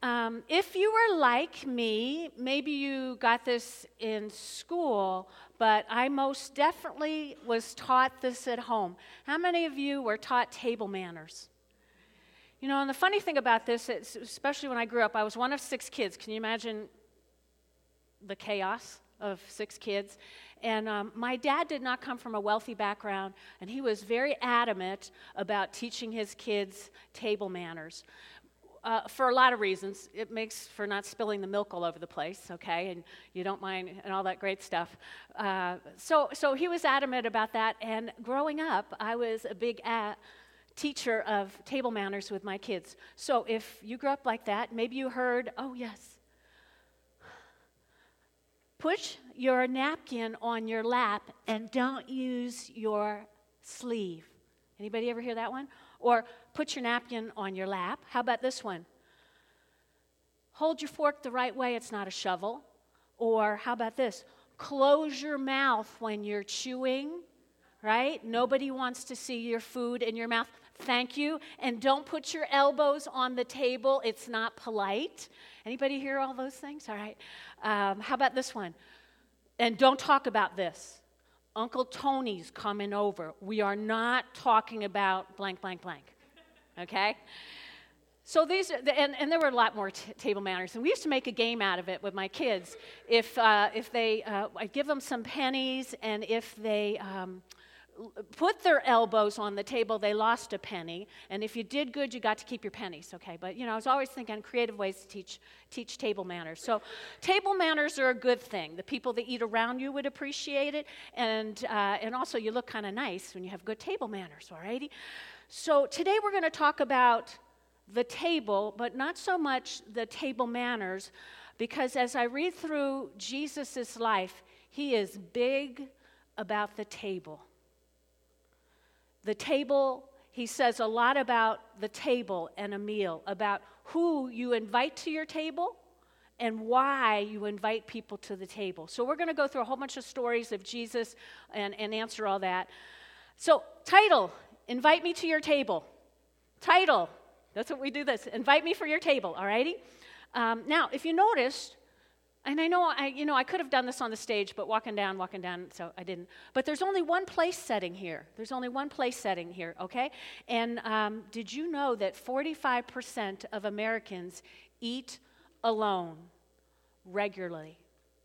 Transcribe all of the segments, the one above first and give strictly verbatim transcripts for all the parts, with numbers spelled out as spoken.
Um, if you were like me, maybe you got this in school, but I most definitely was taught this at home. How many of you were taught table manners? You know, and the funny thing about this, is, especially when I grew up, I was one of six kids. Can you imagine the chaos of six kids? And um, my dad did not come from a wealthy background, and he was very adamant about teaching his kids table manners. Uh, for a lot of reasons. It makes for not spilling the milk all over the place, okay, and you don't mind, and all that great stuff. Uh, so, so he was adamant about that, and growing up, I was a big a- teacher of table manners with my kids. So if you grew up like that, maybe you heard, oh yes, push your napkin on your lap and don't use your sleeve. Anybody ever hear that one? Or put your napkin on your lap. How about this one? Hold your fork the right way, it's not a shovel. Or how about this? Close your mouth when you're chewing, right? Nobody wants to see your food in your mouth. Thank you. And don't put your elbows on the table, it's not polite. Anybody hear all those things? All right. Um, how about this one? And don't talk about this. Uncle Tony's coming over. We are not talking about blank, blank, blank, okay? So these, are, and, and there were a lot more t- table manners, and we used to make a game out of it with my kids. If uh, if they, uh, I'd give them some pennies, and if they um, put their elbows on the table, they lost a penny, and if you did good, you got to keep your pennies, okay? But, you know, I was always thinking creative ways to teach teach table manners. So table manners are a good thing. The people that eat around you would appreciate it, and uh, and also you look kind of nice when you have good table manners, all righty? So today we're going to talk about the table, but not so much the table manners, because as I read through Jesus' life, he is big about the table. The table, he says a lot about the table and a meal, about who you invite to your table and why you invite people to the table. So we're going to go through a whole bunch of stories of Jesus and, and answer all that. So, title, invite me to your table. Title, that's what we do this, invite me for your table, all righty? Um, now, if you noticed, and I know I, you know, I could have done this on the stage, but walking down, walking down, so I didn't. But there's only one place setting here. There's only one place setting here, okay? And um, did you know that forty-five percent of Americans eat alone regularly?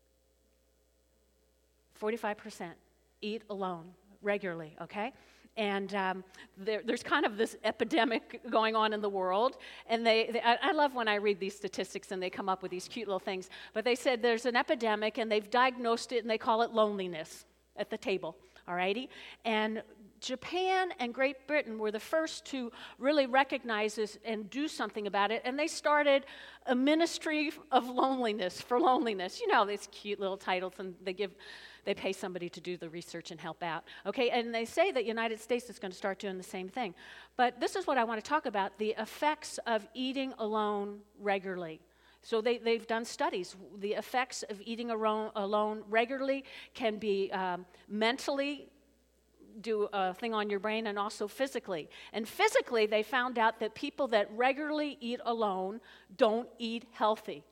forty-five percent eat alone regularly, okay? And um, there, there's kind of this epidemic going on in the world. And they, they I, I love when I read these statistics and they come up with these cute little things. But they said there's an epidemic and they've diagnosed it and they call it loneliness at the table, all righty? And Japan and Great Britain were the first to really recognize this and do something about it. And they started a ministry of loneliness, for loneliness. You know, these cute little titles, and they give... They pay somebody to do the research and help out. Okay, and they say that United States is going to start doing the same thing. But this is what I want to talk about, the effects of eating alone regularly. So they, they've done studies. The effects of eating alone, alone regularly can be um, mentally, do a thing on your brain, and also physically. And physically, they found out that people that regularly eat alone don't eat healthy.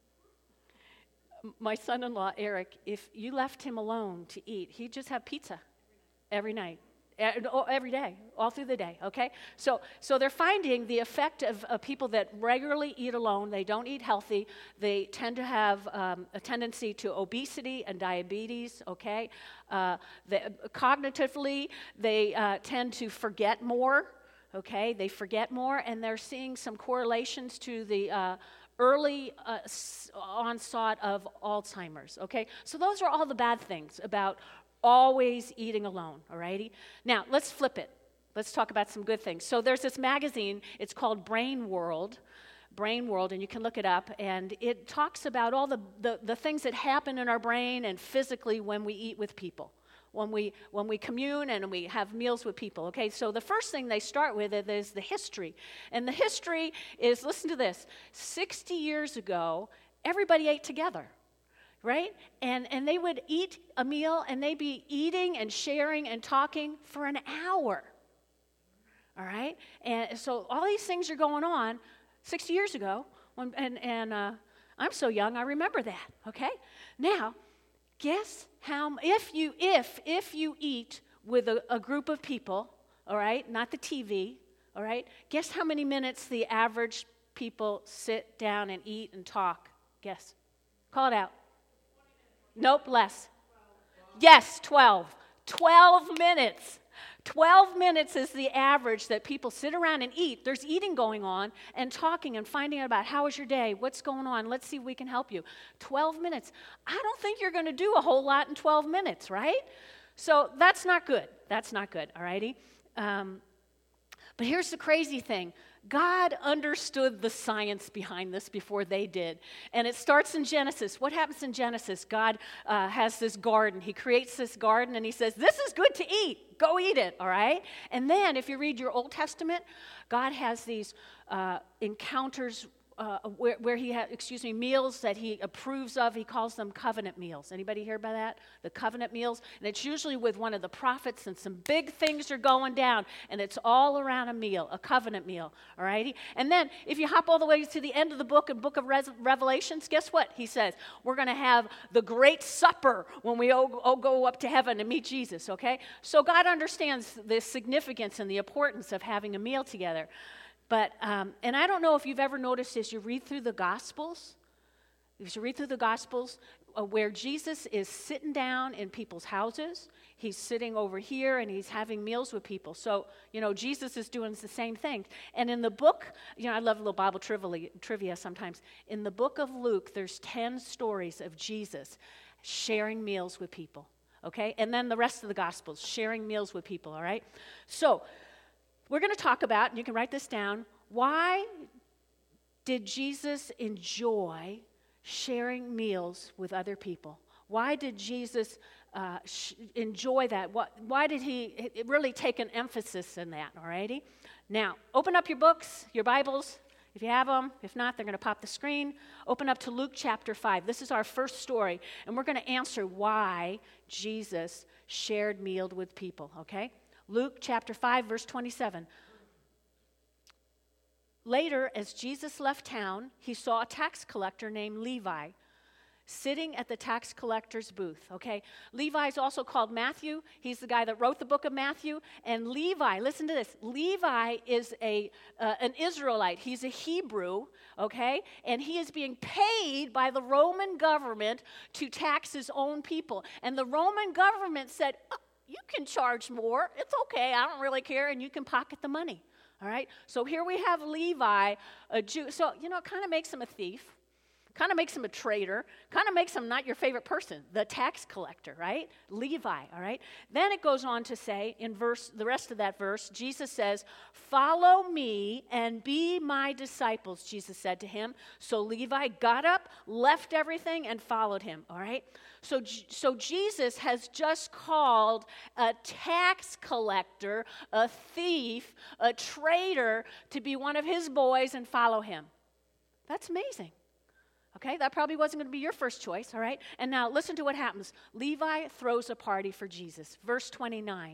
My son-in-law, Eric, if you left him alone to eat, he'd just have pizza every night, every day, all through the day, okay? So so they're finding the effect of, of people that regularly eat alone, they don't eat healthy, they tend to have um, a tendency to obesity and diabetes, okay? Uh, they, cognitively, they uh, tend to forget more, okay? They forget more, and they're seeing some correlations to the... Uh, early uh, onset of Alzheimer's, okay? So those are all the bad things about always eating alone, all righty? Now, let's flip it. Let's talk about some good things. So there's this magazine, it's called Brain World, Brain World, and you can look it up, and it talks about all the, the, the things that happen in our brain and physically when we eat with people. When we when we commune and we have meals with people, okay? So the first thing they start with is the history. And the history is, listen to this, sixty years ago, everybody ate together, right? And and they would eat a meal, and they'd be eating and sharing and talking for an hour, all right? And so all these things are going on sixty years ago When, and and uh, I'm so young, I remember that, okay? Now, guess how, if you, if, if you eat with a, a group of people, all right, not the T V, all right, guess how many minutes the average people sit down and eat and talk? Guess. Call it out. Nope, less. Yes, twelve. twelve minutes. twelve minutes is the average that people sit around and eat. There's eating going on and talking and finding out about how was your day, what's going on, let's see if we can help you. twelve minutes. I don't think you're going to do a whole lot in twelve minutes, right? So that's not good. That's not good, all righty? Um, but here's the crazy thing. God understood the science behind this before they did. And it starts in Genesis. What happens in Genesis? God uh, has this garden. He creates this garden and he says, this is good to eat. Go eat it, all right? And then if you read your Old Testament, God has these uh, encounters uh, where, where he has, excuse me, meals that he approves of. He calls them covenant meals. Anybody hear about that? The covenant meals. And it's usually with one of the prophets and some big things are going down. And it's all around a meal, a covenant meal, all righty? And then if you hop all the way to the end of the book, in book of Re- Revelations, guess what? He says, we're going to have the great supper when we all, all go up to heaven to meet Jesus, okay? So God understands the significance and the importance of having a meal together. But, um, and I don't know if you've ever noticed as you read through the Gospels, as you read through the Gospels, uh, where Jesus is sitting down in people's houses, he's sitting over here and he's having meals with people. So, you know, Jesus is doing the same thing. And in the book, you know, I love a little Bible trivia, trivia sometimes. In the book of Luke, there's ten stories of Jesus sharing meals with people, okay? And then the rest of the Gospels, sharing meals with people, all right? So, we're going to talk about, and you can write this down, why did Jesus enjoy sharing meals with other people? Why did Jesus uh, sh- enjoy that? What, why did he really take an emphasis in that, all righty? Now, open up your books, your Bibles, if you have them. If not, they're going to pop the screen. Open up to Luke chapter five. This is our first story, and we're going to answer why Jesus shared meals with people, okay? Luke chapter five, verse twenty-seven. Later, as Jesus left town, he saw a tax collector named Levi sitting at the tax collector's booth, okay? Levi is also called Matthew. He's the guy that wrote the book of Matthew. And Levi, listen to this, Levi is a uh, an Israelite. He's a Hebrew, okay? And he is being paid by the Roman government to tax his own people. And the Roman government said, oh, you can charge more. It's okay. I don't really care. And you can pocket the money. All right? So here we have Levi, a Jew. So, you know, it kind of makes him a thief. Kind of makes him a traitor. Kind of makes him not your favorite person, the tax collector, right? Levi, all right? Then it goes on to say in verse, the rest of that verse, Jesus says, follow me and be my disciples, Jesus said to him. So Levi got up, left everything, and followed him, all right? So, so Jesus has just called a tax collector, a thief, a traitor to be one of his boys and follow him. That's amazing. Okay, that probably wasn't going to be your first choice, all right? And now listen to what happens. Levi throws a party for Jesus. Verse twenty-nine.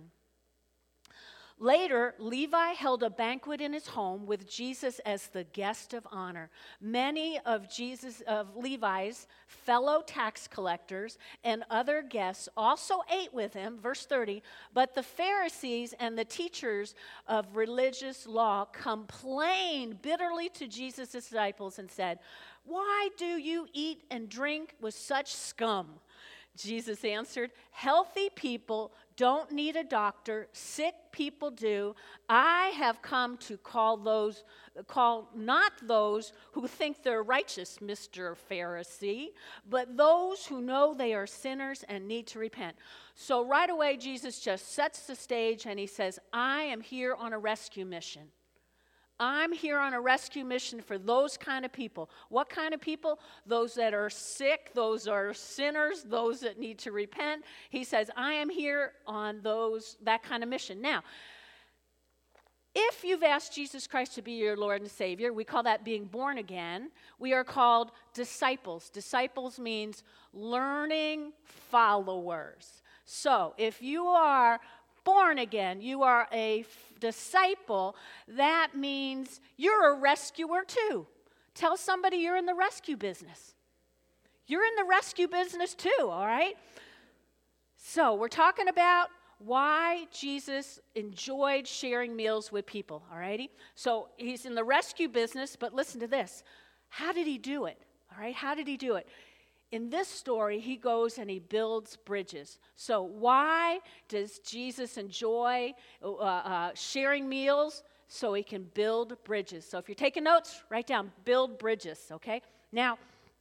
Later, Levi held a banquet in his home with Jesus as the guest of honor. Many of Jesus, of Levi's fellow tax collectors and other guests also ate with him, verse thirty, but the Pharisees and the teachers of religious law complained bitterly to Jesus' disciples and said, why do you eat and drink with such scum? Jesus answered, healthy people don't need a doctor, sick people do. I have come to call those, call not those who think they're righteous, Mister Pharisee, but those who know they are sinners and need to repent. So right away, Jesus just sets the stage and he says, I am here on a rescue mission. I'm here on a rescue mission for those kind of people. What kind of people? Those that are sick, those are sinners, those that need to repent. He says, I am here on those that kind of mission. Now, if you've asked Jesus Christ to be your Lord and Savior, we call that being born again. We are called disciples. Disciples means learning followers. So, if you are born again, you are a f- disciple, that means you're a rescuer too. Tell somebody you're in the rescue business. You're in the rescue business too, all right? So we're talking about why Jesus enjoyed sharing meals with people, all righty? So he's in the rescue business, but listen to this. How did he do it, all right? How did he do it? In this story, he goes and he builds bridges. So why does Jesus enjoy uh, uh, sharing meals? So he can build bridges. So if you're taking notes, write down, build bridges, okay? Now,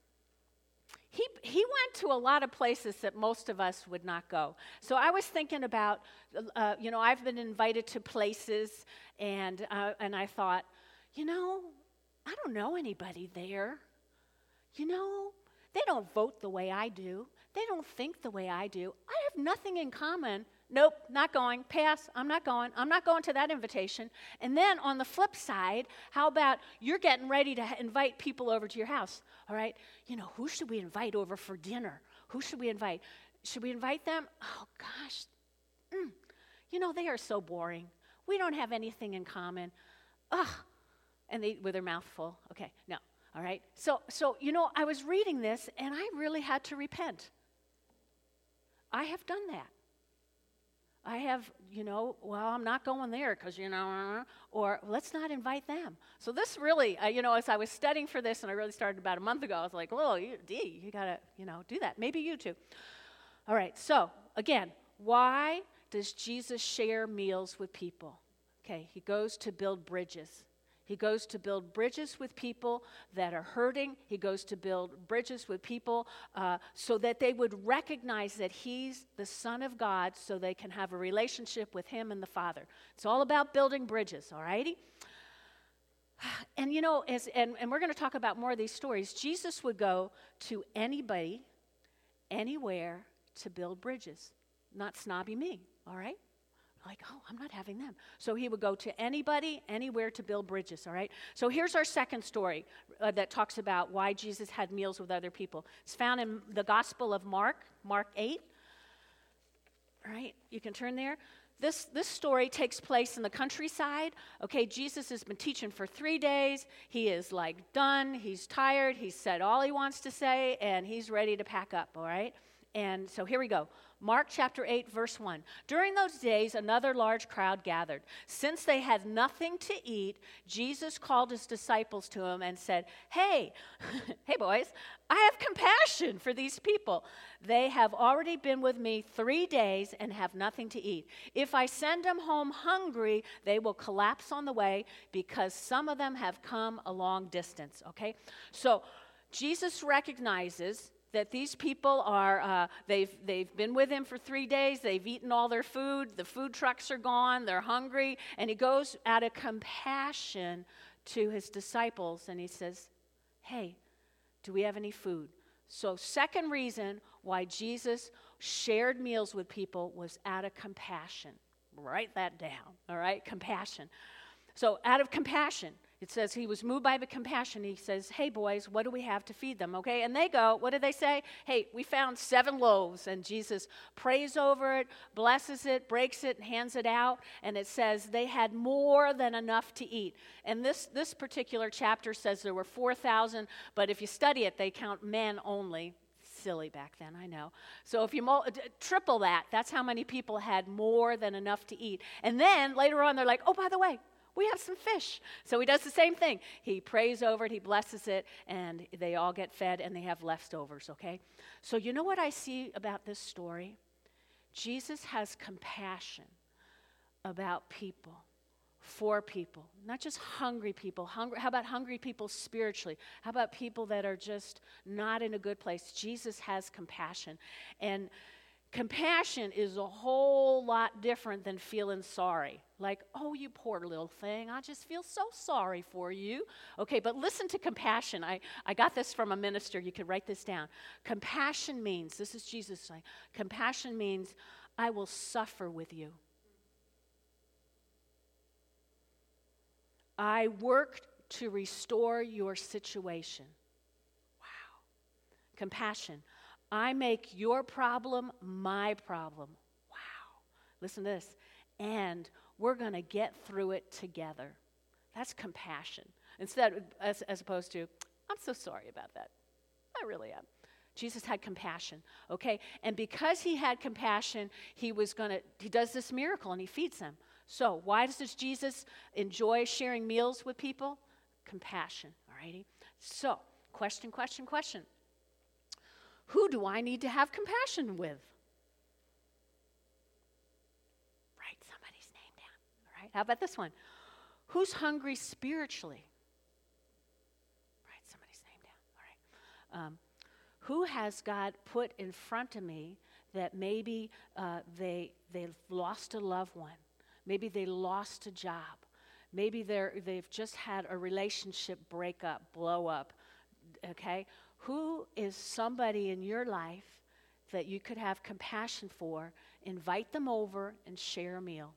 he he went to a lot of places that most of us would not go. So I was thinking about, uh, you know, I've been invited to places, and uh, and I thought, you know, I don't know anybody there. You know, they don't vote the way I do. They don't think the way I do. I have nothing in common. Nope, not going. Pass. I'm not going. I'm not going to that invitation. And then on the flip side, how about you're getting ready to invite people over to your house, all right? You know, who should we invite over for dinner? Who should we invite? Should we invite them? Oh, gosh. Mm. You know, they are so boring. We don't have anything in common. Ugh. And they, with their mouth full. Okay, no. All right? So, so, you know, I was reading this, and I really had to repent. I have done that. I have, you know, well, I'm not going there because, you know, or let's not invite them. So this really, uh, you know, as I was studying for this, and I really started about a month ago, I was like, well, you, Dee, you got to, you know, do that. Maybe you too. All right, so again, why does Jesus share meals with people? Okay, he goes to build bridges. He goes to build bridges with people that are hurting. He goes to build bridges with people uh, so that they would recognize that he's the Son of God, so they can have a relationship with him and the Father. It's all about building bridges, all righty? And you know, as, and, and we're going to talk about more of these stories. Jesus would go to anybody, anywhere to build bridges. Not snobby me, all right? Like, oh, I'm not having them. So he would go to anybody, anywhere to build bridges, all right? So here's our second story uh, that talks about why Jesus had meals with other people. It's found in the Gospel of Mark, Mark eight. All right, you can turn there. This, this story takes place in the countryside. Okay, Jesus has been teaching for three days. He is like done. He's tired. He's said all he wants to say, and he's ready to pack up, all right? And so here we go. Mark chapter eight, verse one. During those days, another large crowd gathered. Since they had nothing to eat, Jesus called his disciples to him and said, Hey, hey boys, I have compassion for these people. They have already been with me three days and have nothing to eat. If I send them home hungry, they will collapse on the way because some of them have come a long distance, okay? So Jesus recognizes that these people are, uh, they've, they've been with him for three days, they've eaten all their food, the food trucks are gone, they're hungry, and he goes out of compassion to his disciples, and he says, hey, do we have any food? So second reason why Jesus shared meals with people was out of compassion. Write that down, all right? Compassion. So out of compassion. It says he was moved by the compassion. He says, hey, boys, what do we have to feed them, okay? And they go, what do they say? Hey, we found seven loaves. And Jesus prays over it, blesses it, breaks it, and hands it out. And it says they had more than enough to eat. And this, this particular chapter says there were four thousand, but if you study it, they count men only. Silly back then, I know. So if you mo- triple that, that's how many people had more than enough to eat. And then later on, they're like, oh, by the way, we have some fish. So he does the same thing. He prays over it, he blesses it, and they all get fed, and they have leftovers, okay? So you know what I see about this story? Jesus has compassion about people, for people, not just hungry people. Hungry, how about hungry people spiritually? How about people that are just not in a good place? Jesus has compassion. And compassion is a whole lot different than feeling sorry. Like, oh, you poor little thing, I just feel so sorry for you. Okay, but listen to compassion. I, I got this from a minister. You could write this down. Compassion means, this is Jesus saying, compassion means, I will suffer with you. I worked to restore your situation. Wow. Compassion. I make your problem my problem. Wow. Listen to this. And we're going to get through it together. That's compassion. Instead, as, as opposed to, I'm so sorry about that. I really am. Jesus had compassion, okay? And because he had compassion, he was going to, he does this miracle and he feeds them. So why does Jesus enjoy sharing meals with people? Compassion, all righty? So, question, question, question. Who do I need to have compassion with? Write somebody's name down, all right? How about this one? Who's hungry spiritually? Write somebody's name down, all right? Um, Who has God put in front of me that maybe uh, they, they've lost a loved one? Maybe they lost a job. Maybe they're, they've just had a relationship break up, blow up, okay? Who is somebody in your life that you could have compassion for? Invite them over and share a meal.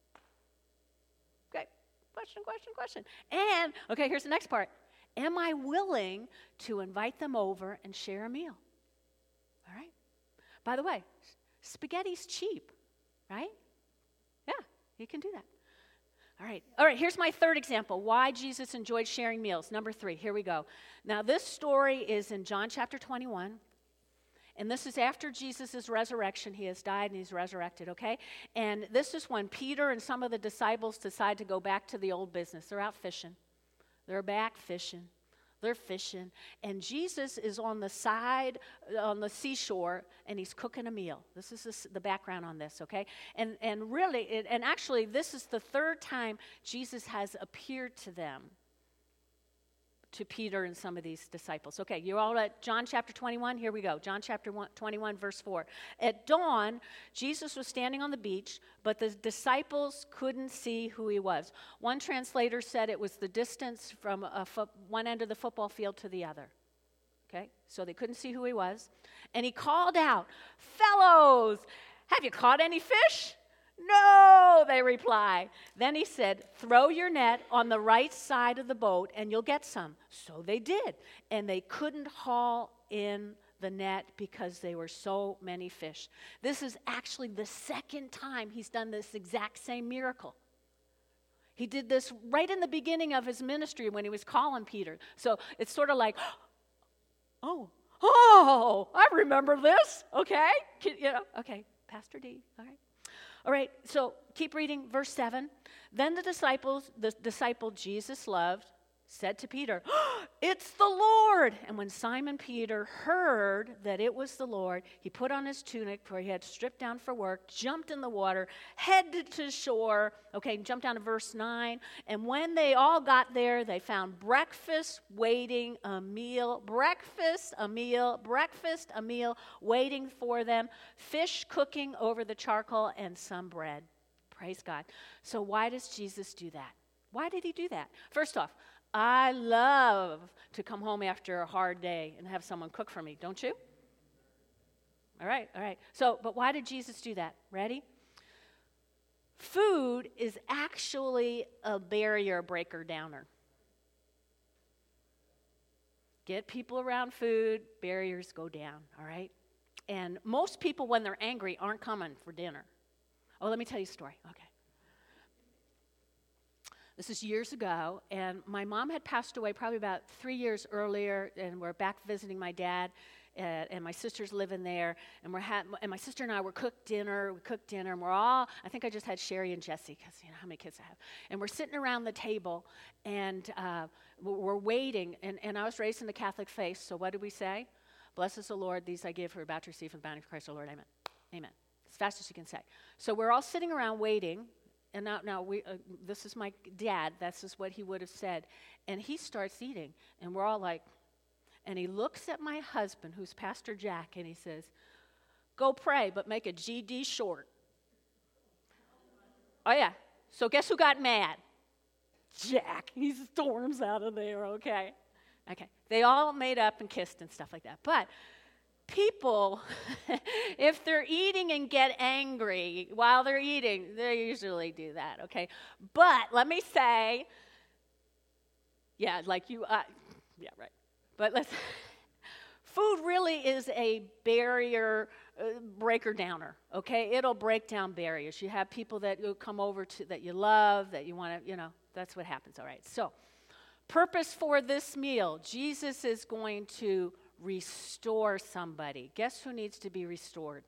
Okay, question, question, question. And, okay, here's the next part. Am I willing to invite them over and share a meal? All right. By the way, spaghetti's cheap, right? Yeah, you can do that. All right. All right, here's my third example. Why Jesus enjoyed sharing meals. Number three, here we go. Now, this story is in John chapter twenty-one. And this is after Jesus' resurrection. He has died and he's resurrected, okay? And this is when Peter and some of the disciples decide to go back to the old business. They're out fishing. They're back fishing. They're fishing. And Jesus is on the side, on the seashore, and he's cooking a meal. This is this, the background on this, okay? And and really, it, and actually, this is the third time Jesus has appeared to them, to Peter and some of these disciples. Okay, you're all at John chapter twenty-one? Here we go. John chapter twenty-one, verse four. At dawn, Jesus was standing on the beach, but the disciples couldn't see who he was. One translator said it was the distance from a fo- one end of the football field to the other. Okay, so they couldn't see who he was. And he called out, "Fellows, have you caught any fish?" "No," they reply. Then he said, "Throw your net on the right side of the boat and you'll get some." So they did. And they couldn't haul in the net because there were so many fish. This is actually the second time he's done this exact same miracle. He did this right in the beginning of his ministry when he was calling Peter. So it's sort of like, oh, oh, I remember this. Okay, you know, okay, Pastor D, all right. All right, so keep reading verse seven. Then the disciples, the disciple Jesus loved, said to Peter, "Oh, it's the Lord." And when Simon Peter heard that it was the Lord, he put on his tunic, for he had stripped down for work, jumped in the water, headed to shore. Okay, jump down to verse nine. And when they all got there, they found breakfast waiting, a meal, breakfast, a meal, breakfast, a meal waiting for them, fish cooking over the charcoal, and some bread. Praise God. So why does Jesus do that? Why did he do that? First off, I love to come home after a hard day and have someone cook for me, don't you? All right, all right. So, but why did Jesus do that? Ready? Food is actually a barrier breaker downer. Get people around food, barriers go down, all right? And most people, when they're angry, aren't coming for dinner. Oh, let me tell you a story. Okay. This is years ago, and my mom had passed away probably about three years earlier, and we're back visiting my dad, and, and my sister's living there, and we're ha- and my sister and I were cooked dinner, we cooked dinner, and we're all, I think I just had Sherry and Jesse, because you know how many kids I have, and we're sitting around the table, and uh, we're waiting, and, and I was raised in the Catholic faith, so what did we say? "Blessed is the Lord, these I give who are about to receive from the bounty of Christ the Lord, amen." Amen. As fast as you can say. So we're all sitting around waiting. And now, now we, uh, this is my dad. This is what he would have said. And he starts eating. And we're all like, and he looks at my husband, who's Pastor Jack, and he says, "Go pray, but make a G D short." Oh, yeah. So guess who got mad? Jack. He storms out of there, okay? Okay. They all made up and kissed and stuff like that. But people, if they're eating and get angry while they're eating, they usually do that, okay? But let me say, yeah, like you, uh, yeah, right. But let's, food really is a barrier uh, breaker downer, okay? It'll break down barriers. You have people that you come over to that you love, that you want to, you know, that's what happens, all right? So, Purpose for this meal. Jesus is going to restore somebody. Guess who needs to be restored?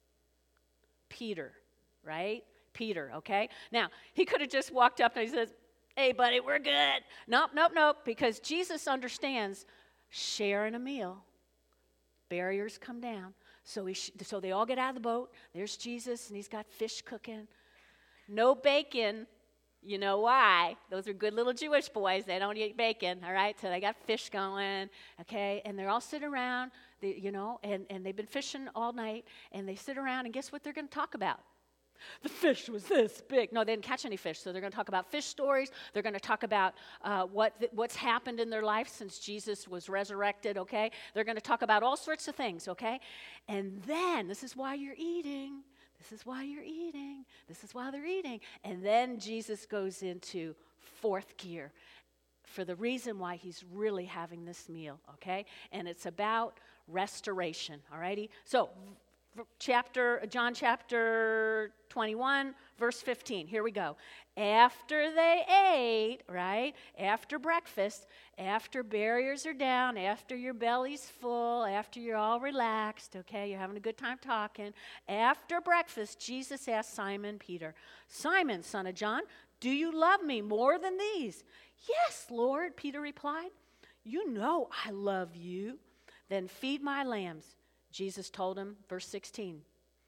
Peter, right? Peter, okay? Now, he could have just walked up and he says, hey, buddy, we're good. Nope, nope, nope, because Jesus understands sharing a meal. Barriers come down. So, he sh- so they all get out of the boat. There's Jesus, and he's got fish cooking. No bacon. You know why? Those are good little Jewish boys. They don't eat bacon, all right? So they got fish going, okay? And they're all sitting around, they, you know, and, and they've been fishing all night, and they sit around, and guess what they're going to talk about? The fish was this big. No, they didn't catch any fish, so they're going to talk about fish stories. They're going to talk about uh, what th- what's happened in their life since Jesus was resurrected, okay? They're going to talk about all sorts of things, okay? And then, this is why you're eating. This is why you're eating. This is why they're eating. And then Jesus goes into fourth gear for the reason why he's really having this meal, okay? And it's about restoration, all righty? So, chapter John chapter twenty-one, verse fifteen. Here we go. After they ate, right? After breakfast, after barriers are down, after your belly's full, after you're all relaxed, okay? You're having a good time talking. After breakfast, Jesus asked Simon Peter, Simon, son of John, do you love me more than these? Yes, Lord, Peter replied. You know I love you. Then feed my lambs. Jesus told him, verse sixteen.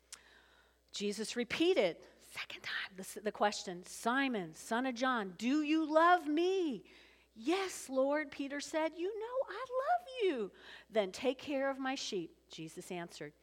Jesus repeated, second time, the, the question, Simon, son of John, do you love me? Yes, Lord, Peter said, you know I love you. Then take care of my sheep, Jesus answered.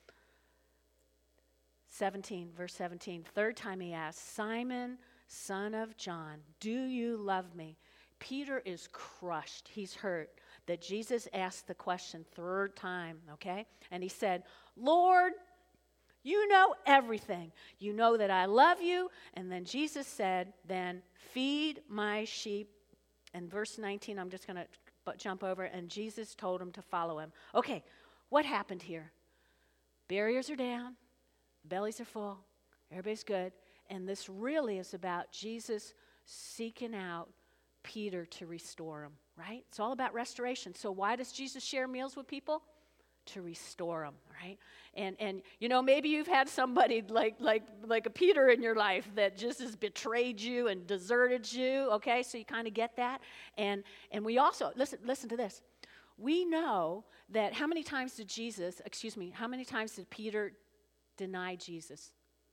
seventeen, verse seventeen, third time he asked, Simon, son of John, do you love me? Peter is crushed. He's hurt that Jesus asked the question third time, okay? And he said, Lord, you know everything. You know that I love you. And then Jesus said, then feed my sheep. And verse nineteen, I'm just going to jump over. And Jesus told him to follow him. Okay, what happened here? Barriers are down. Bellies are full. Everybody's good. And this really is about Jesus seeking out Peter to restore him, right? It's all about restoration. So why does Jesus share meals with people? To restore them, right? And and you know, maybe you've had somebody like like like a Peter in your life that just has betrayed you and deserted you, okay? So you kind of get that. And and we also, listen listen to this. We know that how many times did Jesus, excuse me, how many times did Peter deny Jesus?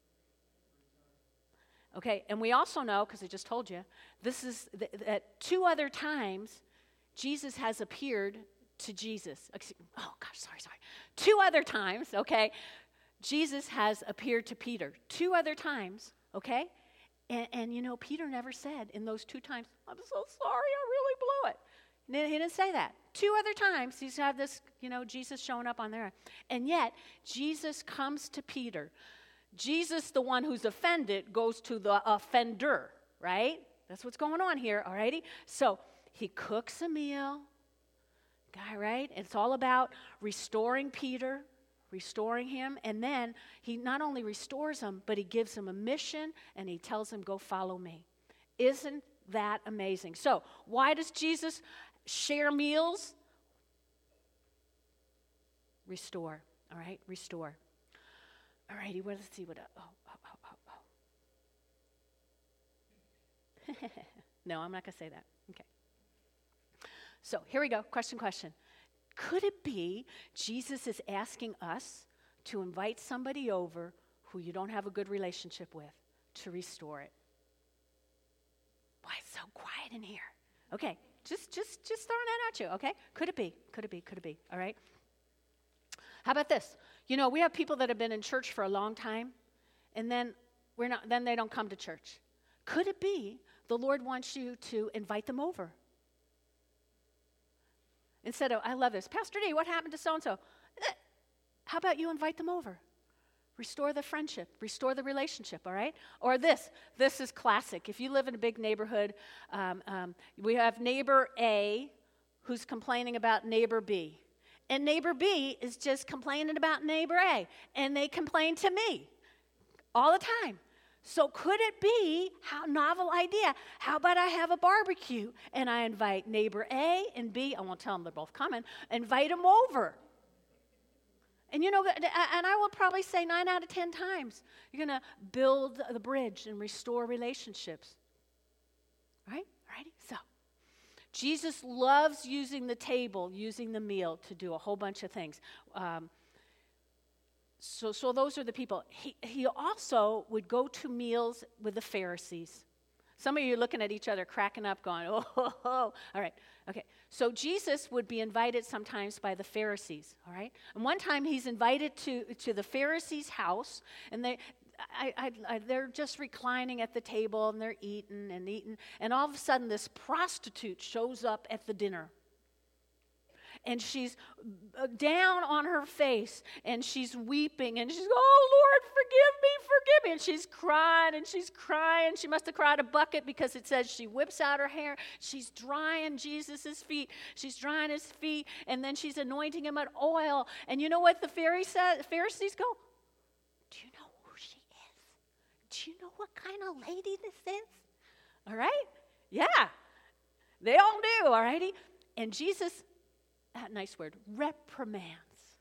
Okay, and we also know, because I just told you, this is th- that two other times Jesus has appeared to Jesus. Excuse, oh, gosh, sorry, sorry. Two other times, okay, Jesus has appeared to Peter. Two other times, okay? And, and you know, Peter never said in those two times, I'm so sorry, I really blew it. He didn't say that. Two other times he's had this, you know, Jesus showing up on there. And yet, Jesus comes to Peter. Jesus, the one who's offended, goes to the offender, right? That's what's going on here, all righty? So he cooks a meal, guy, right? It's all about restoring Peter, restoring him, and then he not only restores him, but he gives him a mission, and he tells him, go follow me. Isn't that amazing? So why does Jesus share meals? Restore, all right? Restore. All righty, well, let's see what, oh, oh, oh, oh, oh. No, I'm not going to say that. Okay. So here we go, question, question. Could it be Jesus is asking us to invite somebody over who you don't have a good relationship with to restore it? Why, it's so quiet in here. Okay, just, just, just throwing that at you, okay? Could it be, could it be, could it be, all right? How about this? You know, we have people that have been in church for a long time, and then we're not. Then they don't come to church. Could it be the Lord wants you to invite them over? Instead of, I love this, Pastor D, what happened to so-and-so? How about you invite them over? Restore the friendship, restore the relationship, all right? Or this, this is classic. If you live in a big neighborhood, um, um, we have neighbor A who's complaining about neighbor B. And neighbor B is just complaining about neighbor A. And they complain to me all the time. So could it be, how novel idea, how about I have a barbecue and I invite neighbor A and B, I won't tell them they're both coming, invite them over. And you know, and I will probably say nine out of ten times, you're going to build the bridge and restore relationships. Right? Righty? So, Jesus loves using the table, using the meal to do a whole bunch of things. Um, So, so those are the people. He, he also would go to meals with the Pharisees. Some of you are looking at each other, cracking up, going, oh, ho, ho. All right, okay. So Jesus would be invited sometimes by the Pharisees, all right? And one time he's invited to, to the Pharisees' house, and they, I, I, I, they're just reclining at the table, and they're eating and eating, and all of a sudden this prostitute shows up at the dinner. And she's down on her face, and she's weeping, and she's, oh, Lord, forgive me, forgive me. And she's crying, and she's crying. She must have cried a bucket because it says she whips out her hair. She's drying Jesus' feet. She's drying his feet, and then she's anointing him with oil. And you know what the Pharisees go? Do you know who she is? Do you know what kind of lady this is? All right? Yeah. They all do, all righty? And Jesus, that nice word, reprimands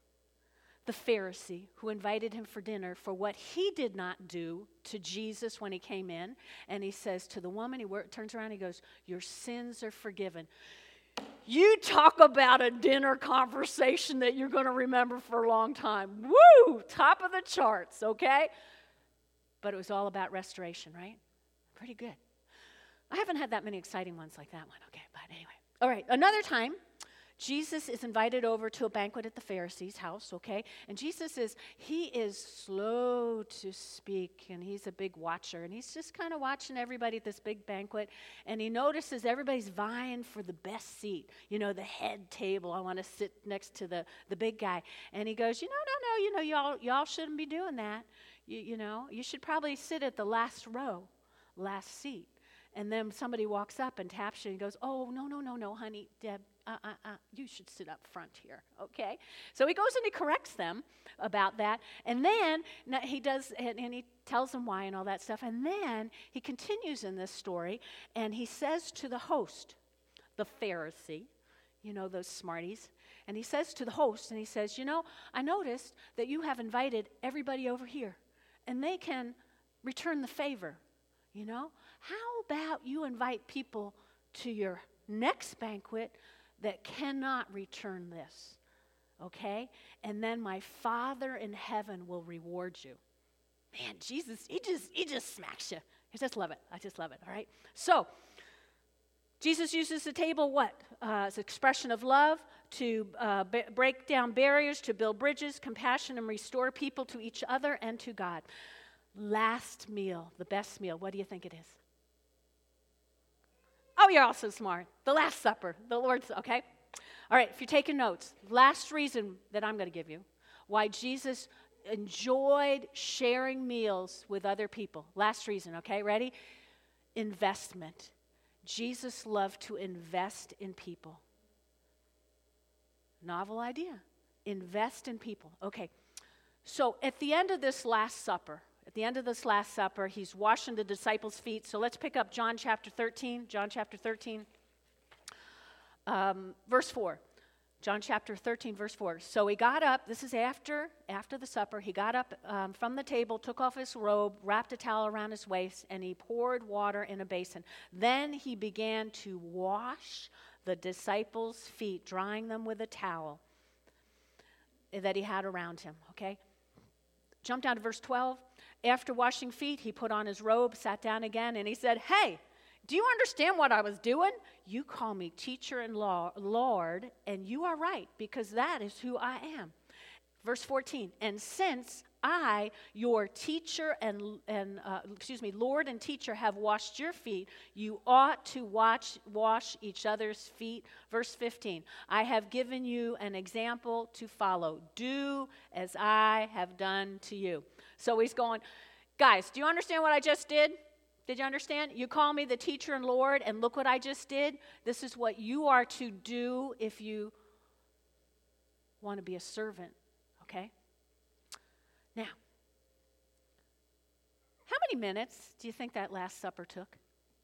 the Pharisee who invited him for dinner for what he did not do to Jesus when he came in. And he says to the woman, he turns around and he goes, your sins are forgiven. You talk about a dinner conversation that you're going to remember for a long time. Woo! Top of the charts, okay? But it was all about restoration, right? Pretty good. I haven't had that many exciting ones like that one, okay? But anyway. All right, another time, Jesus is invited over to a banquet at the Pharisees' house, okay? And Jesus is, he is slow to speak, and he's a big watcher. And he's just kind of watching everybody at this big banquet. And he notices everybody's vying for the best seat, you know, the head table. I want to sit next to the, the big guy. And he goes, you know, no, no, you know, y'all, y'all shouldn't be doing that. You, you know, you should probably sit at the last row, last seat. And then somebody walks up and taps you and goes, oh, no, no, no, no, honey, Deb, uh, uh, uh, you should sit up front here, okay? So he goes and he corrects them about that. And then he does, and, and he tells them why and all that stuff. And then he continues in this story, and he says to the host, the Pharisee, you know, those smarties, and he says to the host, and he says, you know, I noticed that you have invited everybody over here, and they can return the favor, you know? How about you invite people to your next banquet that cannot return this, okay? And then my Father in heaven will reward you. Man, Jesus, he just, he just smacks you. I just love it. I just love it, all right? So, Jesus uses the table what? Uh, as an expression of love, to uh, b- break down barriers, to build bridges, compassion, and restore people to each other and to God. Last meal, the best meal, what do you think it is? Oh, you're also smart. The Last Supper, the Lord's, okay? All right, if you're taking notes, last reason that I'm going to give you why Jesus enjoyed sharing meals with other people. Last reason, okay? Ready? Investment. Jesus loved to invest in people. Novel idea. Invest in people. Okay, so at the end of this Last Supper, At the end of this Last Supper, he's washing the disciples' feet. So let's pick up John chapter thirteen. John chapter thirteen, um, verse four. John chapter thirteen, verse four. So he got up. This is after, after the supper. He got up um, from the table, took off his robe, wrapped a towel around his waist, and he poured water in a basin. Then he began to wash the disciples' feet, drying them with a towel that he had around him, okay? Jump down to verse twelve. After washing feet, he put on his robe, sat down again, and he said, hey, do you understand what I was doing? You call me teacher and Lord, and you are right, because that is who I am. Verse fourteen, and since I, your teacher and, and uh, excuse me, Lord and teacher, have washed your feet, you ought to watch, wash each other's feet. Verse fifteen, I have given you an example to follow. Do as I have done to you. So he's going, guys, do you understand what I just did? Did you understand? You call me the teacher and Lord, and look what I just did. This is what you are to do if you want to be a servant, okay? Now, how many minutes do you think that Last Supper took?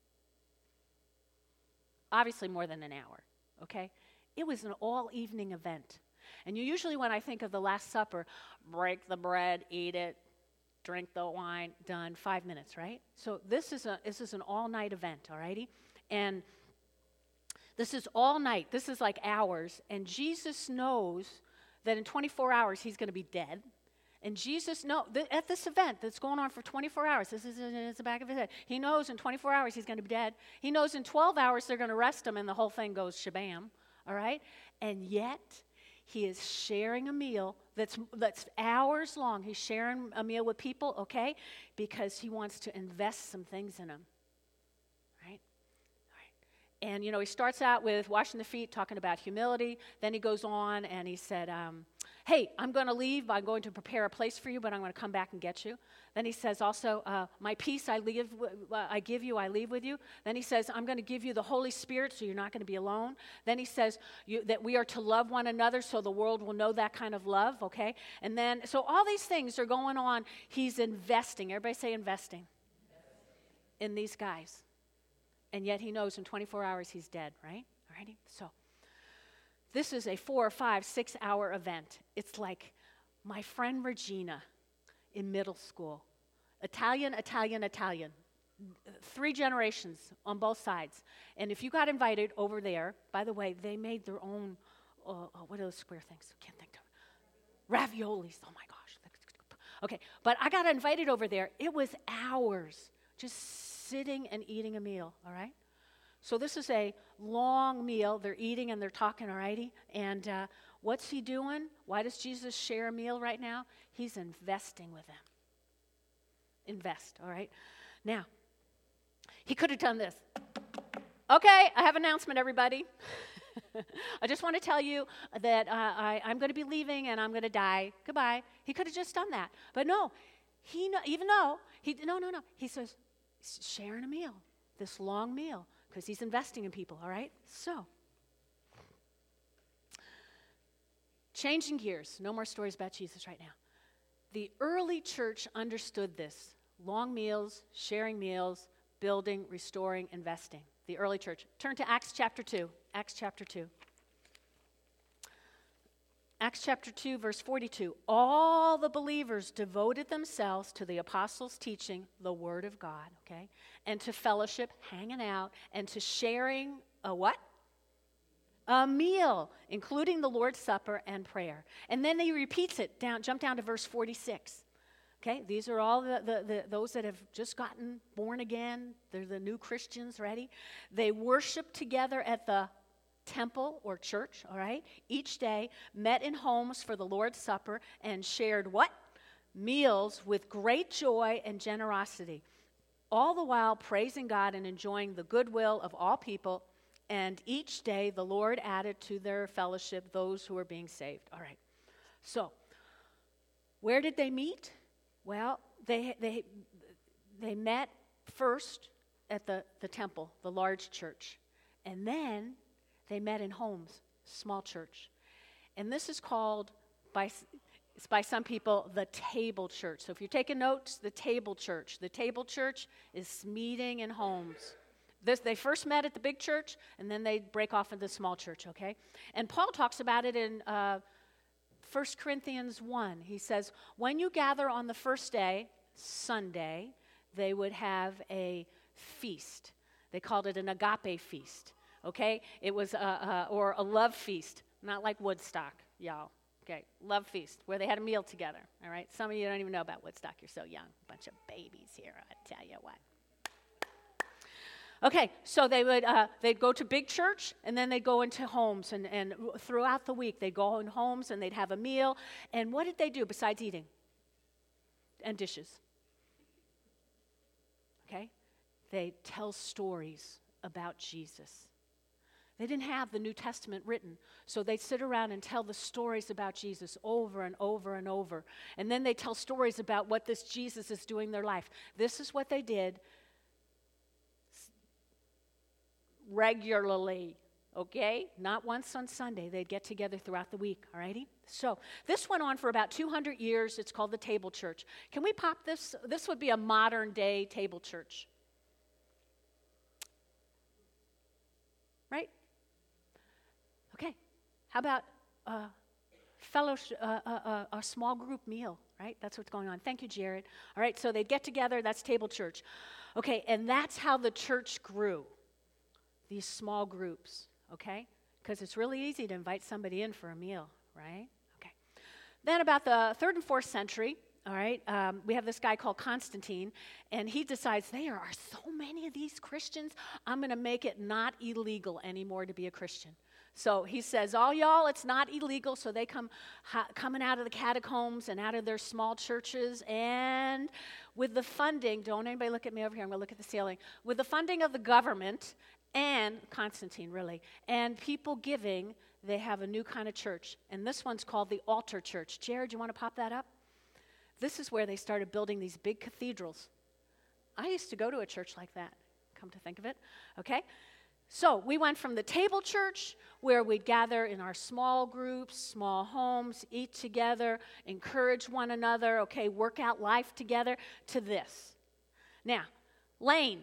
Obviously more than an hour, okay? It was an all-evening event. And you usually, when I think of the Last Supper, break the bread, eat it, drink the wine, done, five minutes, right? So this is a this is an all-night event, all righty? And this is all night. This is like hours. And Jesus knows that in twenty-four hours he's going to be dead. And Jesus knows, th- at this event that's going on for twenty-four hours, this is in, in the back of his head, he knows in twenty-four hours he's going to be dead. He knows in twelve hours they're going to arrest him and the whole thing goes shabam, all right? And yet, he is sharing a meal that's that's hours long. He's sharing a meal with people, okay? Because he wants to invest some things in them, right? All right. And, you know, he starts out with washing the feet, talking about humility. Then he goes on and he said, um, hey, I'm going to leave. I'm going to prepare a place for you, but I'm going to come back and get you. Then he says also, uh, my peace I, leave, uh, I give you, I leave with you. Then he says, I'm going to give you the Holy Spirit so you're not going to be alone. Then he says you, that we are to love one another so the world will know that kind of love, okay? And then, so all these things are going on. He's investing. Everybody say investing. In these guys. And yet he knows in twenty-four hours he's dead, right? All righty? So this is a four or five, six hour event. It's like my friend Regina in middle school. Italian, Italian, Italian. Three generations on both sides. And if you got invited over there, by the way, they made their own, uh, oh, what are those square things? I can't think of it. Raviolis. Oh my gosh. Okay, but I got invited over there. It was hours just sitting and eating a meal, all right? So this is a long meal. They're eating and they're talking, all righty? And uh, what's he doing? Why does Jesus share a meal right now? He's investing with them. Invest, all right? Now, he could have done this. Okay, I have an announcement, everybody. I just want to tell you that uh, I, I'm going to be leaving and I'm going to die. Goodbye. He could have just done that. But no, he know, even though, he no, no, no. He says, sharing a meal, this long meal. Because he's investing in people, all right? So, changing gears. No more stories about Jesus right now. The early church understood this. Long meals, sharing meals, building, restoring, investing. The early church. Turn to Acts chapter two. Acts chapter two. Acts chapter two, verse forty-two. All the believers devoted themselves to the apostles' teaching, the word of God, okay? And to fellowship, hanging out, and to sharing a what? A meal, including the Lord's Supper and prayer. And then he repeats it down, jump down to verse forty-six. Okay, these are all the, the, the those that have just gotten born again. They're the new Christians, ready? They worship together at the temple or church, all right, each day, met in homes for the Lord's Supper, and shared what? Meals with great joy and generosity, all the while praising God and enjoying the goodwill of all people. And each day the Lord added to their fellowship those who were being saved. All right, so where did they meet? Well, they they they met first at the, the temple, the large church, and then they met in homes, small church. And this is called, by, it's by some people, the table church. So if you're taking notes, the table church. The table church is meeting in homes. This, they first met at the big church, and then they break off into the small church, okay? And Paul talks about it in uh, First Corinthians one. He says, when you gather on the first day, Sunday, they would have a feast. They called it an agape feast. Okay, it was a, a, or a love feast, not like Woodstock, y'all. Okay, love feast, where they had a meal together, all right? Some of you don't even know about Woodstock. You're so young. Bunch of babies here, I tell you what. Okay, so they would, uh, they'd go to big church, and then they'd go into homes, and, and throughout the week, they'd go in homes, and they'd have a meal. And what did they do besides eating? And dishes. Okay? They tell stories about Jesus. They didn't have the New Testament written, so they'd sit around and tell the stories about Jesus over and over and over. And then they tell stories about what this Jesus is doing in their life. This is what they did regularly. okay? Not once on Sunday. They'd get together throughout the week, all righty? So this went on for about two hundred years. It's called the Table Church. Can we pop this? This would be a modern-day table church. Right? Okay. How about uh, fellowship, uh, uh, uh, a small group meal, right? That's what's going on. Thank you, Jared. All right, so they'd get together. That's table church. Okay, and that's how the church grew, these small groups, okay? Because it's really easy to invite somebody in for a meal, right? Okay. Then about the third and fourth century, all right, um, we have this guy called Constantine, and he decides there are so many of these Christians, I'm going to make it not illegal anymore to be a Christian. So he says, all y'all, it's not illegal. So they come ha, coming out of the catacombs and out of their small churches. And with the funding, don't anybody look at me over here, I'm going to look at the ceiling. With the funding of the government and Constantine, really, and people giving, they have a new kind of church. And this one's called the Altar Church. Jared, you want to pop that up? This is where they started building these big cathedrals. I used to go to a church like that, come to think of it. Okay? So we went from the table church, where we'd gather in our small groups, small homes, eat together, encourage one another, okay, work out life together, to this. Now, Lane,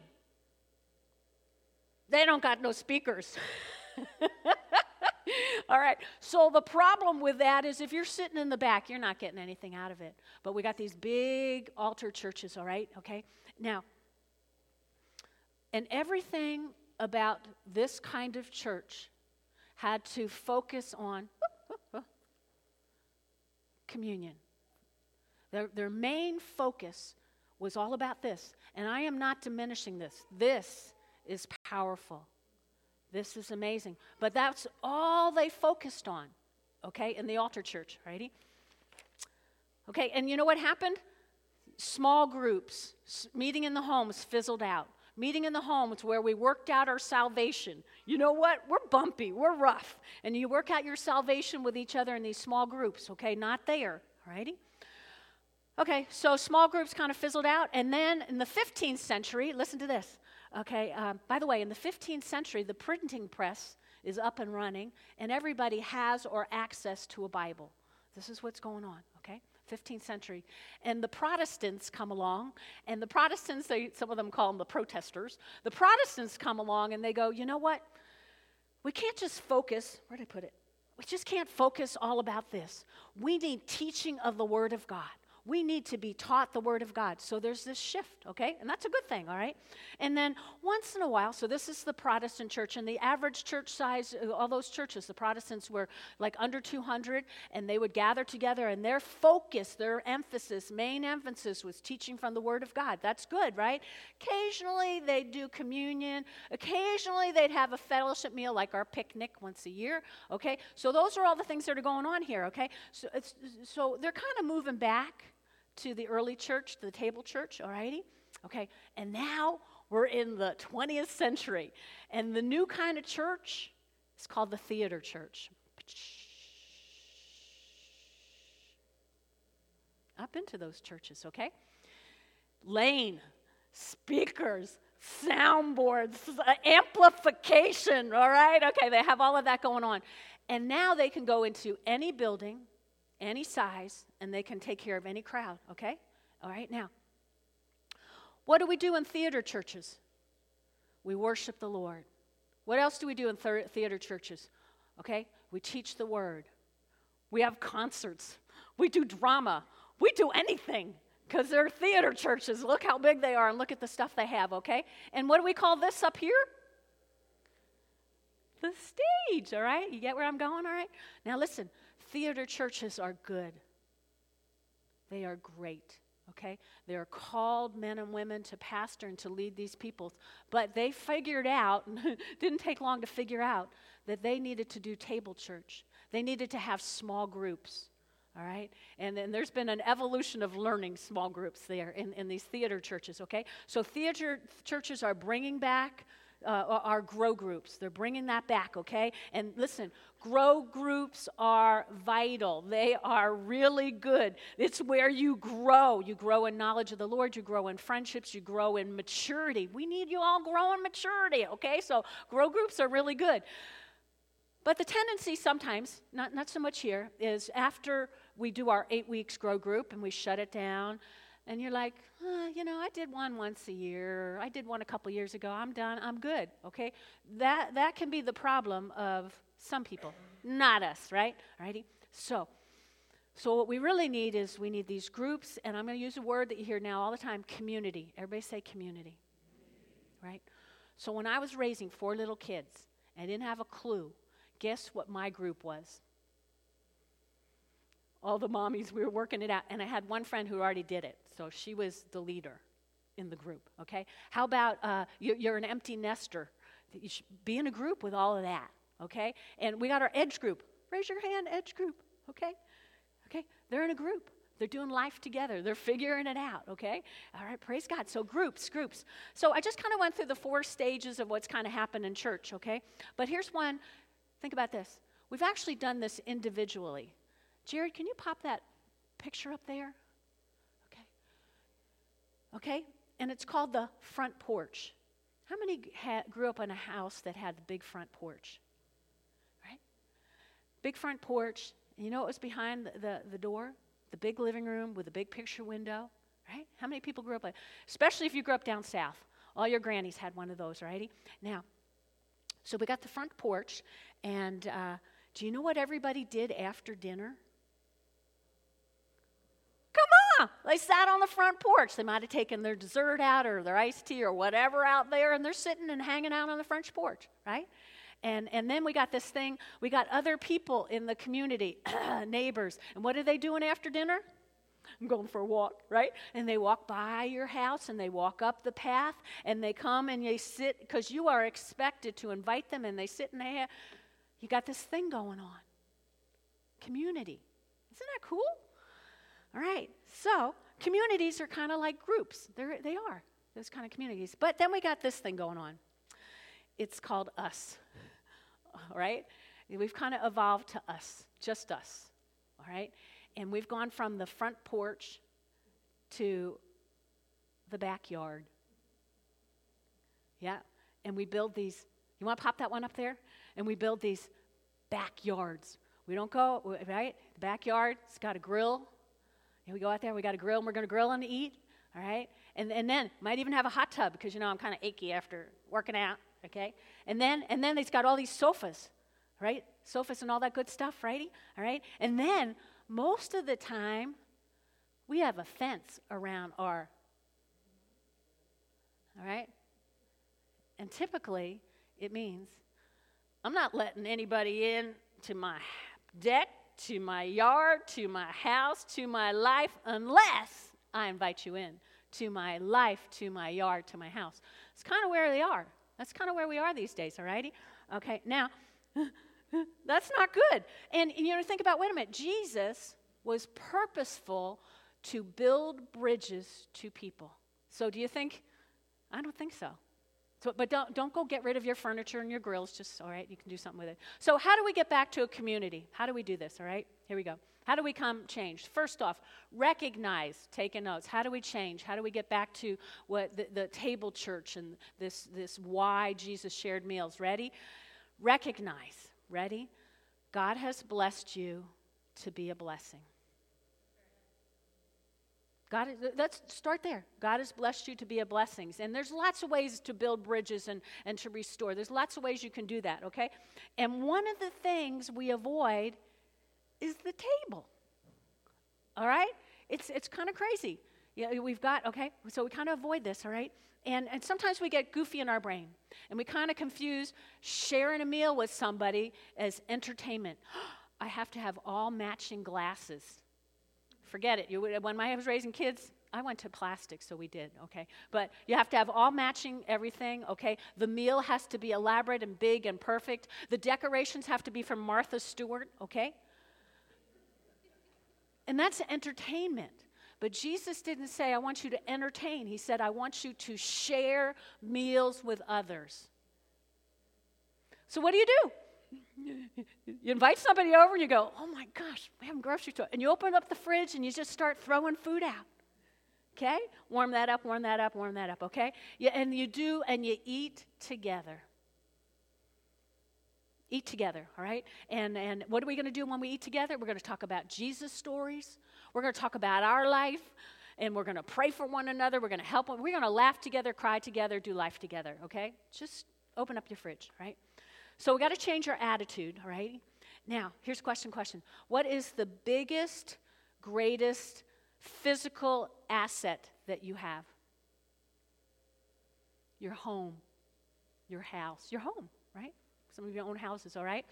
they don't got no speakers. All right, so the problem with that is if you're sitting in the back, you're not getting anything out of it. But we got these big altar churches, all right, okay? Now, and everything about this kind of church had to focus on communion. Their, their main focus was all about this. And I am not diminishing this. This is powerful. This is amazing. But that's all they focused on, okay, in the altar church, righty? Okay, and you know what happened? Small groups, meeting in the homes fizzled out. Meeting in the homes where we worked out our salvation. You know what? We're bumpy. We're rough. And you work out your salvation with each other in these small groups, okay? Not there, all righty? Okay, so small groups kind of fizzled out. And then in the fifteenth century, listen to this. Okay, um, by the way, in the fifteenth century, the printing press is up and running, and everybody has or access to a Bible. This is what's going on, okay? fifteenth century. And the Protestants come along, and the Protestants, they, some of them call them the protesters. The Protestants come along, and they go, you know what? We can't just focus, where did I put it? We just can't focus all about this. We need teaching of the Word of God. We need to be taught the Word of God. So there's this shift, okay? And that's a good thing, all right? And then once in a while, so this is the Protestant church, and the average church size, all those churches, the Protestants were like under two hundred, and they would gather together, and their focus, their emphasis, main emphasis was teaching from the Word of God. That's good, right? Occasionally, they'd do communion. Occasionally, they'd have a fellowship meal like our picnic once a year, okay? So those are all the things that are going on here, okay? So, it's, so they're kind of moving back to the early church, to the table church, all righty? Okay, and now we're in the twentieth century, and the new kind of church is called the theater church. I've been to those churches, okay? Lane, speakers, soundboards, amplification, all right? Okay, they have all of that going on. And now they can go into any building, any size, and they can take care of any crowd, okay? All right, now, what do we do in theater churches? We worship the Lord. What else do we do in th- theater churches? Okay, we teach the Word. We have concerts. We do drama. We do anything because they're theater churches. Look how big they are and look at the stuff they have, okay? And what do we call this up here? The stage, all right? You get where I'm going, all right? Now listen, theater churches are good. They are great, okay? They are called men and women to pastor and to lead these people. But they figured out, didn't take long to figure out, that they needed to do table church. They needed to have small groups, all right? And then there's been an evolution of learning small groups there in, in these theater churches, okay? So theater churches are bringing back Uh, our grow groups. They're bringing that back, okay? And listen, grow groups are vital. They are really good. It's where you grow. You grow in knowledge of the Lord. You grow in friendships. You grow in maturity. We need you all grow in maturity, okay? So grow groups are really good. But the tendency sometimes, not, not so much here, is after we do our eight weeks grow group and we shut it down, and you're like, uh, you know, I did one once a year. I did one a couple years ago. I'm done. I'm good, okay? That that can be the problem of some people, not us, right? Alrighty? So, so what we really need is we need these groups, and I'm going to use a word that you hear now all the time, community. Everybody say community, right? So when I was raising four little kids, I didn't have a clue. Guess what my group was? All the mommies, we were working it out. And I had one friend who already did it. So she was the leader in the group, okay? How about uh, you're, you're an empty nester? You should be in a group with all of that, okay? And we got our Edge group. Raise your hand, Edge group, okay? Okay, they're in a group. They're doing life together. They're figuring it out, okay? All right, praise God. So groups, groups. So I just kind of went through the four stages of what's kind of happened in church, okay? But here's one. Think about this. We've actually done this individually. Jared, can you pop that picture up there? Okay. Okay? And it's called the front porch. How many ha- grew up in a house that had the big front porch? Right? Big front porch. And you know what was behind the, the, the door? The big living room with a big picture window. Right? How many people grew up like especially if you grew up down south. All your grannies had one of those, righty? Now, so we got the front porch. And uh, do you know what everybody did after dinner? They sat on the front porch. They might have taken their dessert out or their iced tea or whatever out there, and they're sitting and hanging out on the front porch, right? And and then we got this thing, we got other people in the community, neighbors. And what are they doing after dinner? I'm going for a walk, right? And they walk by your house, and they walk up the path, and they come and they sit, because you are expected to invite them, and they sit and they have, you got this thing going on. Community. Isn't that cool? All right, so communities are kind of like groups. They're, they are, those kind of communities. But then we got this thing going on. It's called us, all right? We've kind of evolved to us, just us, all right? And we've gone from the front porch to the backyard. Yeah, and we build these, you want to pop that one up there? And we build these backyards. We don't go, right? The backyard, it's got a grill. And we go out there, we got a grill, and we're going to grill and eat, all right? And and then might even have a hot tub because, you know, I'm kind of achy after working out, okay? And then and then it's got all these sofas, right? Sofas and all that good stuff, righty? All right? And then most of the time, we have a fence around our, all right? And typically, it means I'm not letting anybody in to my deck, to my yard, to my house, to my life, unless I invite you in to my life, to my yard, to my house. It's kind of where they are. That's kind of where we are these days, all righty? Okay, now, that's not good. And you know, think about, wait a minute, Jesus was purposeful to build bridges to people. So do you think, I don't think so. So, but don't don't go get rid of your furniture and your grills. Just, all right, you can do something with it. So how do we get back to a community? How do we do this, all right? Here we go. How do we come changed? First off, recognize, taking notes. How do we change? How do we get back to what the, the table church and this, this why Jesus shared meals? Ready? Recognize. Ready? God has blessed you to be a blessing. God, let's start there. God has blessed you to be a blessing. And there's lots of ways to build bridges and, and to restore. There's lots of ways you can do that, okay? And one of the things we avoid is the table. All right? It's it's kind of crazy. Yeah, we've got, okay, so we kind of avoid this, all right? And, and sometimes we get goofy in our brain. And we kind of confuse sharing a meal with somebody as entertainment. I have to have all matching glasses. Forget it. You, when I was raising kids, I went to plastic, so we did, okay? But you have to have all matching everything, okay? The meal has to be elaborate and big and perfect. The decorations have to be from Martha Stewart, okay? And that's entertainment. But Jesus didn't say, I want you to entertain. He said, I want you to share meals with others. So what do you do? You invite somebody over and you go, oh my gosh, we have a grocery store. And you open up the fridge and you just start throwing food out. Okay? Warm that up, warm that up, warm that up, okay? Yeah, and you do, and you eat together. Eat together, all right? And, and what are we going to do when we eat together? We're going to talk about Jesus stories. We're going to talk about our life. And we're going to pray for one another. We're going to help one. We're going to laugh together, cry together, do life together, okay? Just open up your fridge, right? So we got to change our attitude, all right? Now, here's question, question. What is the biggest, greatest physical asset that you have? Your home, your house, your home, right? Some of you own houses, all right?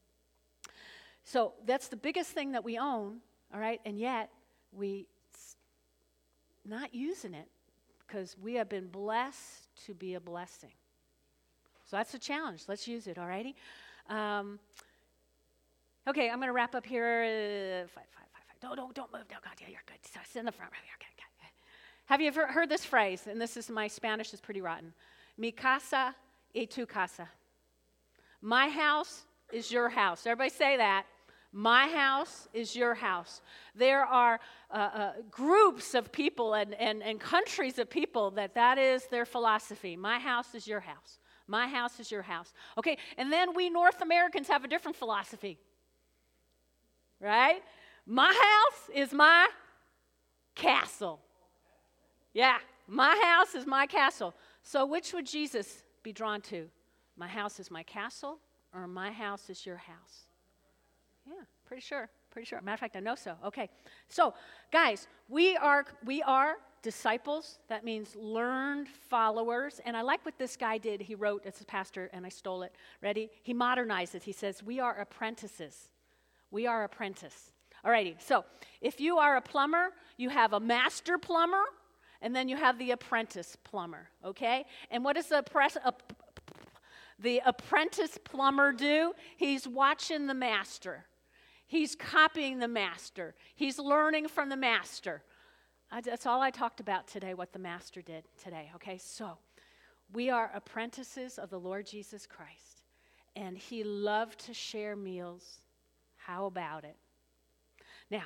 So that's the biggest thing that we own, all right? And yet, we not using it because we have been blessed to be a blessing. So that's a challenge. Let's use it, all righty? Um, okay, I'm going to wrap up here. Uh, five, five, five, five. Don't, don't, don't move. No, God, yeah, you're good. So sit in the front. Okay, okay, okay. Have you ever heard this phrase? And this is, my Spanish is pretty rotten. Mi casa y tu casa. My house is your house. Everybody say that. My house is your house. There are uh, uh, groups of people and, and, and countries of people that that is their philosophy. My house is your house. My house is your house. Okay, and then we North Americans have a different philosophy. Right? My house is my castle. Yeah, my house is my castle. So which would Jesus be drawn to? My house is my castle, or my house is your house? Yeah, pretty sure, pretty sure. Matter of fact, I know so. Okay, so guys, we are we are disciples. That means learned followers. And I like what this guy did. He wrote, it's a pastor, and I stole it. Ready? He modernized it. He says, we are apprentices. We are apprentice. All righty, so if you are a plumber, you have a master plumber, and then you have the apprentice plumber, okay? And what does the press, uh, the apprentice plumber do? He's watching the master. He's copying the master. He's learning from the master. I, that's all I talked about today, what the master did today, okay? So we are apprentices of the Lord Jesus Christ, and he loved to share meals. How about it? Now,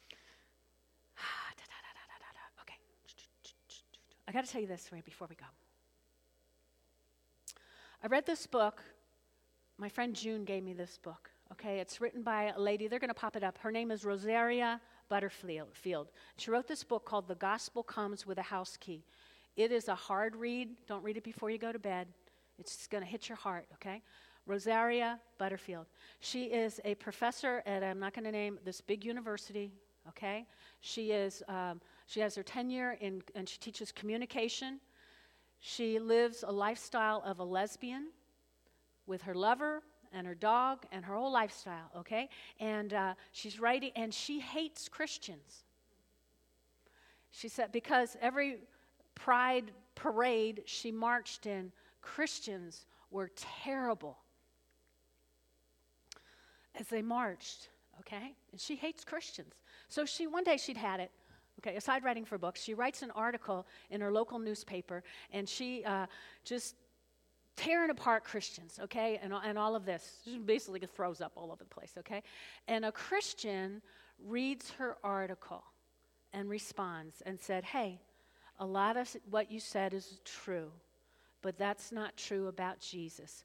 okay, I got to tell you this right before we go. I read this book. My friend June gave me this book. Okay, it's written by a lady. They're going to pop it up. Her name is Rosaria Butterfield. She wrote this book called The Gospel Comes with a House Key. It is a hard read. Don't read it before you go to bed. It's going to hit your heart, okay? Rosaria Butterfield. She is a professor at, I'm not going to name this big university, okay? She is, um, she has her tenure in, and she teaches communication. She lives a lifestyle of a lesbian with her lover and her dog and her whole lifestyle, okay? And uh, she's writing, and she hates Christians. She said, because every pride parade she marched in, Christians were terrible as they marched, okay? And she hates Christians. So she, one day she'd had it, okay, aside writing for books, she writes an article in her local newspaper, and she uh, just tearing apart Christians, okay, and, and all of this. She basically throws up all over the place, okay? And a Christian reads her article and responds and said, hey, a lot of what you said is true, but that's not true about Jesus.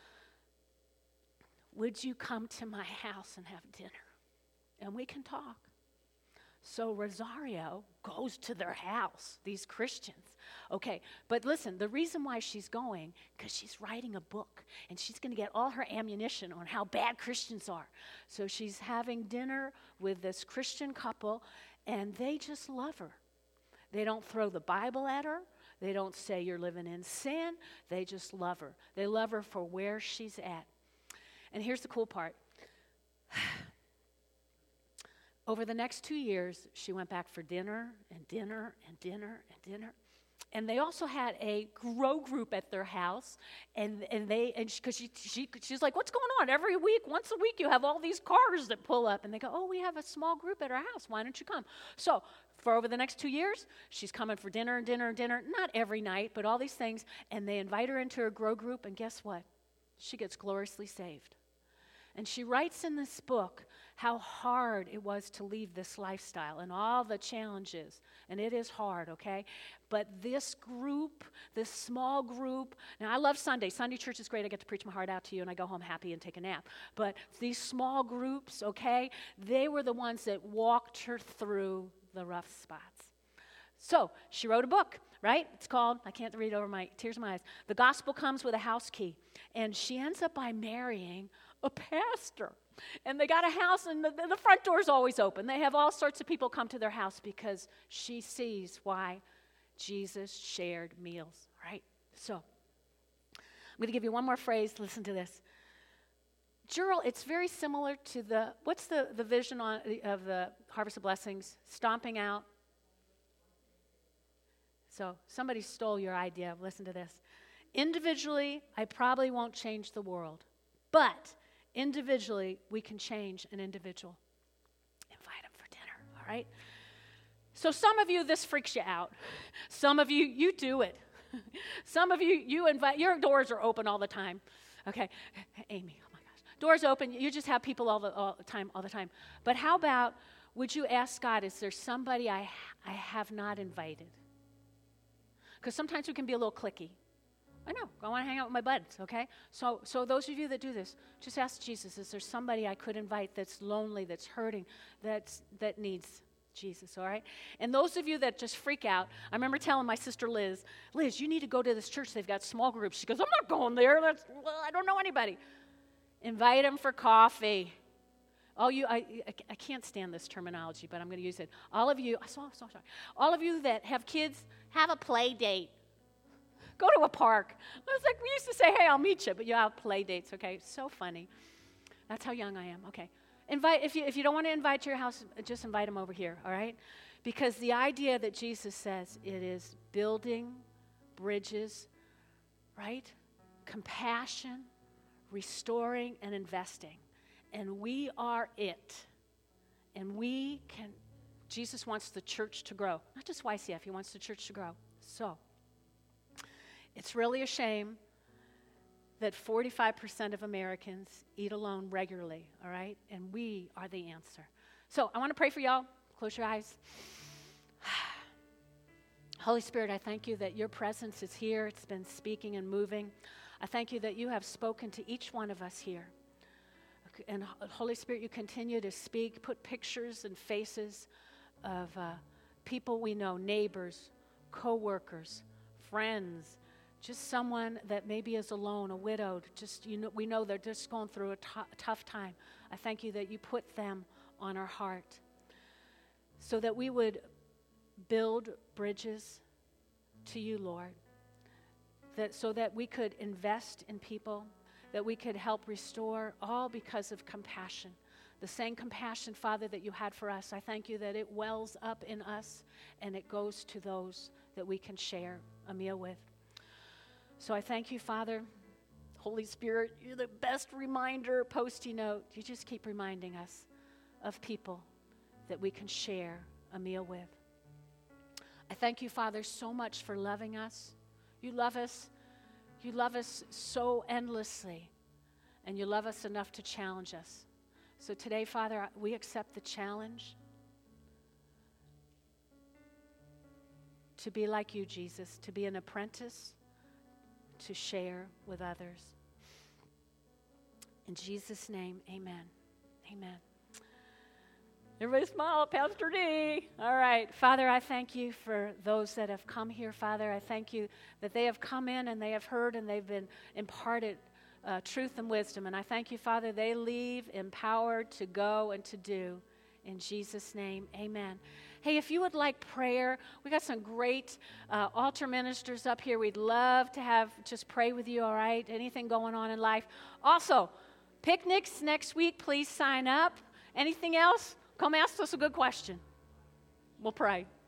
Would you come to my house and have dinner? And we can talk. So Rosario goes to their house, these Christians. Okay, but listen, the reason why she's going, because she's writing a book, and she's going to get all her ammunition on how bad Christians are. So she's having dinner with this Christian couple, and they just love her. They don't throw the Bible at her. They don't say you're living in sin. They just love her. They love her for where she's at. And here's the cool part. Over the next two years, she went back for dinner and dinner and dinner and dinner. And they also had a grow group at their house, and and they and because she, she she she's like, what's going on? Every week, once a week, you have all these cars that pull up, and they go, oh, we have a small group at our house. Why don't you come? So for over the next two years, she's coming for dinner and dinner and dinner. Not every night, but all these things. And they invite her into her grow group, and guess what? She gets gloriously saved. And she writes in this book how hard it was to leave this lifestyle and all the challenges. And it is hard, okay? But this group, this small group, now I love Sunday. Sunday church is great. I get to preach my heart out to you and I go home happy and take a nap. But these small groups, okay, they were the ones that walked her through the rough spots. So she wrote a book, right? It's called, I can't read over my tears in my eyes, The Gospel Comes with a House Key. And she ends up by marrying a pastor. And they got a house, and the, the front door is always open. They have all sorts of people come to their house because she sees why Jesus shared meals, right? So I'm going to give you one more phrase. Listen to this. Jurl, it's very similar to the, what's the, the vision on, of the Harvest of Blessings? Stomping out. So somebody stole your idea. Listen to this. Individually, I probably won't change the world. But individually, we can change an individual. Invite them for dinner, all right? So some of you, this freaks you out. Some of you, you do it. Some of you, you invite, your doors are open all the time. Okay, Amy, oh my gosh. Doors open, you just have people all the, all the time, all the time. But how about, would you ask God, is there somebody I, I have not invited? Because sometimes we can be a little cliquey. I know, I want to hang out with my buds, okay? So so those of you that do this, just ask Jesus, is there somebody I could invite that's lonely, that's hurting, that's, that needs Jesus, all right? And those of you that just freak out, I remember telling my sister Liz, Liz, you need to go to this church. They've got small groups. She goes, I'm not going there. That's, well, I don't know anybody. Invite them for coffee. All you, I, I, I can't stand this terminology, but I'm going to use it. All of you, I saw, so sorry. All of you that have kids, have a play date. Go to a park. It's like we used to say, hey, I'll meet you, but you have play dates, okay? So funny. That's how young I am, okay. Invite, if you, if you don't want to invite to your house, just invite them over here, all right? Because the idea that Jesus says, it is building bridges, right? Compassion, restoring, and investing. And we are it. And we can, Jesus wants the church to grow. Not just Y C F, he wants the church to grow. So, it's really a shame that forty-five percent of Americans eat alone regularly, all right? And we are the answer. So I want to pray for y'all. Close your eyes. Holy Spirit, I thank you that your presence is here. It's been speaking and moving. I thank you that you have spoken to each one of us here. And Holy Spirit, you continue to speak, put pictures and faces of uh, people we know, neighbors, co-workers, friends, just someone that maybe is alone, a widowed, just you know, we know they're just going through a, t- a tough time. I thank you that you put them on our heart so that we would build bridges to you, Lord, that so that we could invest in people, that we could help restore, all because of compassion. The same compassion, Father, that you had for us. I thank you that it wells up in us and it goes to those that we can share a meal with. So I thank you, Father. Holy Spirit, you're the best reminder, post-it note. You just keep reminding us of people that we can share a meal with. I thank you, Father, so much for loving us. You love us. You love us so endlessly, and you love us enough to challenge us. So today, Father, we accept the challenge to be like you, Jesus, to be an apprentice, to share with others. In Jesus' name, amen. Amen. Everybody smile at Pastor D. All right. Father, I thank you for those that have come here, Father. I thank you that they have come in and they have heard and they've been imparted uh, truth and wisdom. And I thank you, Father, they leave empowered to go and to do. In Jesus' name, amen. Hey, if you would like prayer, we got some great uh, altar ministers up here. We'd love to have just pray with you, all right? Anything going on in life. Also, picnics next week, please sign up. Anything else? Come ask us a good question. We'll pray.